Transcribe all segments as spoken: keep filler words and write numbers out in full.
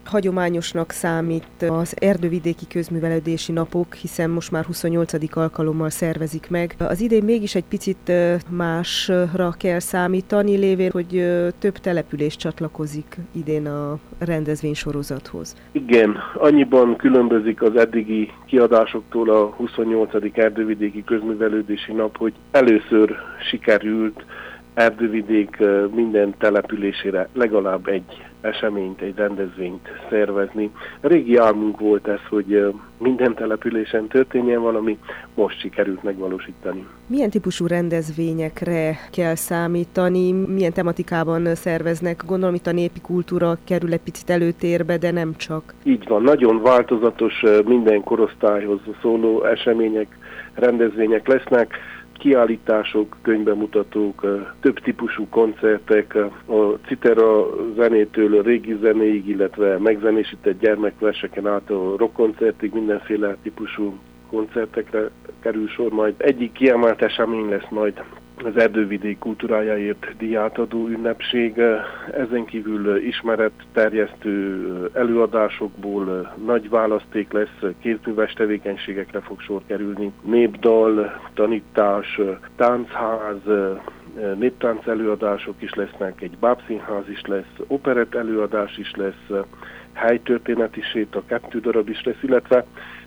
Hagyományosnak számít az erdővidéki közművelődési napok, hiszen most már huszonnyolcadik alkalommal szervezik meg. Az idén mégis egy picit másra kell számítani, lévén, hogy több település csatlakozik idén a rendezvénysorozathoz. Igen, annyiban különbözik az eddigi kiadásoktól a huszonnyolcadik erdővidéki közművelődési nap, hogy először sikerült Erdővidék minden településére legalább egy eseményt, egy rendezvényt szervezni. A régi álmunk volt ez, hogy minden településen történjen valami, most sikerült megvalósítani. Milyen típusú rendezvényekre kell számítani? Milyen tematikában szerveznek? Gondolom itt a népi kultúra kerül egy picit előtérbe, de nem csak. Így van, nagyon változatos, minden korosztályhoz szóló események, rendezvények lesznek. Kiállítások, könyvbemutatók, több típusú koncertek, a citera zenétől a régi zenéig, illetve megzenésített gyermekverseken át a rockkoncertig mindenféle típusú koncertekre kerül sor. Majd egyik kiemelt esemény lesz majd az Erdővidék kultúrájáért díjátadó ünnepség. Ezen kívül ismeretterjesztő előadásokból nagy választék lesz, kézműves tevékenységekre fog sor kerülni. Népdal, tanítás, táncház, néptánc előadások is lesznek, egy bábszínház is lesz, operett előadás is lesz, helytörténeti séta, kettő darab is lesz, illetve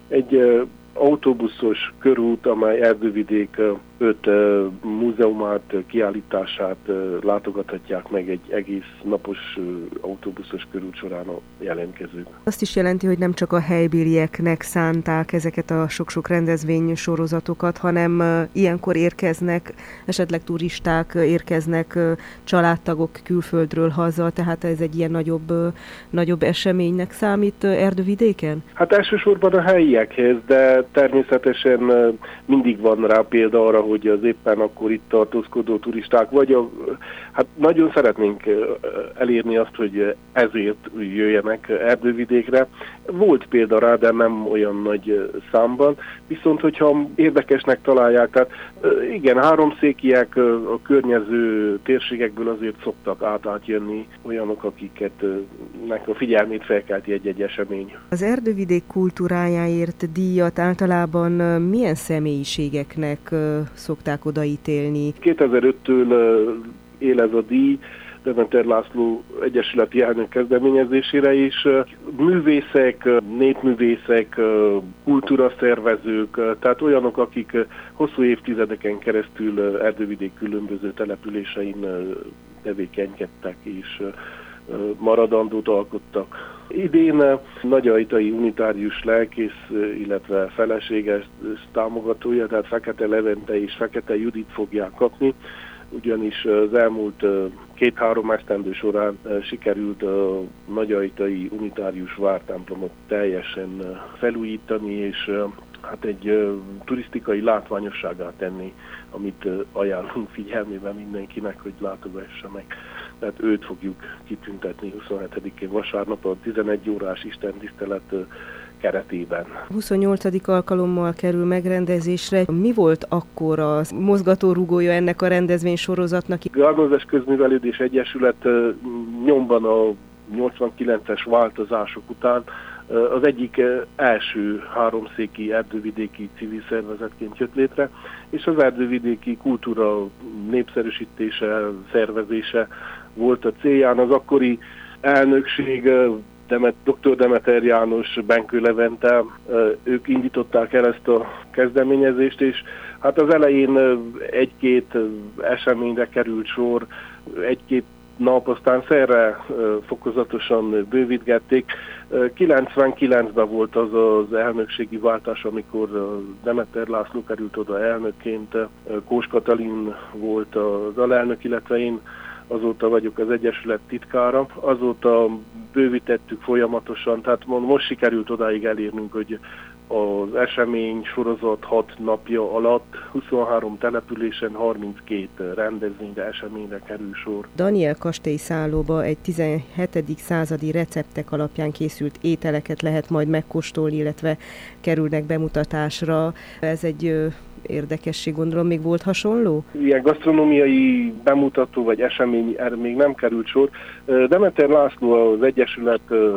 egy autóbuszos körút, amely Erdővidék öt múzeumát, kiállítását látogathatják meg egy egész napos autóbuszos körút során a jelentkezők. Azt is jelenti, hogy nem csak a helybélieknek szánták ezeket a sok-sok rendezvény sorozatokat, hanem ilyenkor érkeznek, esetleg turisták érkeznek, családtagok külföldről haza, tehát ez egy ilyen nagyobb, nagyobb eseménynek számít Erdővidéken? Hát elsősorban a helyiekhez, de természetesen mindig van rá példa arra, hogy az éppen akkor itt tartózkodó turisták, vagy a, hát nagyon szeretnénk elérni azt, hogy ezért jöjjenek Erdővidékre. Volt példa rá, de nem olyan nagy számban, viszont hogyha érdekesnek találják, tehát igen, háromszékiek a környező térségekből azért szoktak át átjönni olyanok, akiket nek a figyelmét felkelti egy-egy esemény. Az Erdővidék kultúrájáért díjat általában milyen személyiségeknek szokták odaítélni? kétezer-öttől él ez a díj, Demeter László egyesületi elnök kezdeményezésére is. Művészek, népművészek, kultúraszervezők, tehát olyanok, akik hosszú évtizedeken keresztül Erdővidék különböző településein tevékenykedtek és maradandót alkottak. Idén nagyajtai unitárius lelkész, illetve feleséges támogatója, tehát Fekete Levente és Fekete Judit fogják kapni, ugyanis az elmúlt két-három esztendő során sikerült a nagyajtai unitárius vártemplomot teljesen felújítani, és hát egy turisztikai látványosságá tenni, amit ajánlunk figyelmébe mindenkinek, hogy látogassa meg. Tehát őt fogjuk kitüntetni huszonhetedikén vasárnap a tizenegy órás istentisztelet keretében. huszonnyolcadik alkalommal kerül megrendezésre. Mi volt akkor a mozgatórugója ennek a rendezvénysorozatnak? A Gárnózes Közművelődés Egyesület nyomban a nyolcvankilences változások után az egyik első háromszéki erdővidéki civil szervezetként jött létre, és az erdővidéki kultúra népszerűsítése, szervezése volt a célján. Az akkori elnökség, Demet, doktor Demeter János, Benkő Levente, ők indították el ezt a kezdeményezést, és hát az elején egy-két eseményre került sor, egy-két nap, aztán szerre fokozatosan bővítgették. kilencvenkilencben volt az az elnökségi váltás, amikor Demeter László került oda elnökként, Kós Katalin volt az alelnök, illetve én azóta vagyok az Egyesület titkára. Azóta bővítettük folyamatosan, tehát most sikerült odáig elérnünk, hogy az esemény sorozat hat napja alatt huszonhárom településen harminckét rendezvényre, eseményre kerül sor. Daniel kastély szállóba egy tizenhetedik századi receptek alapján készült ételeket lehet majd megkóstolni, illetve kerülnek bemutatásra. Ez egy érdekesség, gondolom, még volt hasonló? Ilyen gasztronómiai bemutató vagy esemény erre még nem került sor. Demeter László az Egyesület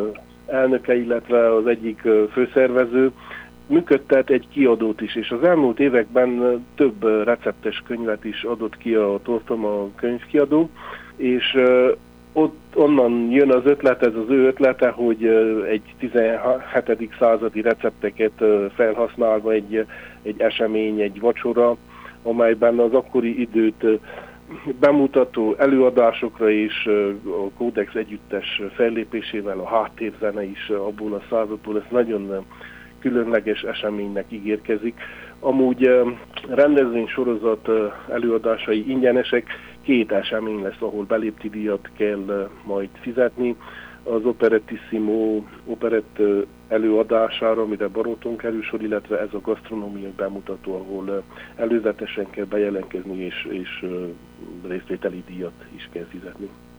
elnöke, illetve az egyik főszervező, működtet egy kiadót is, és az elmúlt években több receptes könyvet is adott ki a Tolstoma könyvkiadó, és ott onnan jön az ötlet, ez az ő ötlete, hogy egy tizenhetedik századi recepteket felhasználva egy, egy esemény, egy vacsora, amelyben az akkori időt bemutató előadásokra és a Kódex együttes fellépésével a háttérzene is abból a századból, ez nagyon különleges eseménynek ígérkezik. Amúgy rendezvénysorozat előadásai ingyenesek, két esemény lesz, ahol belépti díjat kell majd fizetni. Az Operettissimo operett előadására, amire Baróton kerül sor, illetve ez a gasztronómiai bemutató, ahol előzetesen kell bejelentkezni, és, és részvételi díjat is kell fizetni.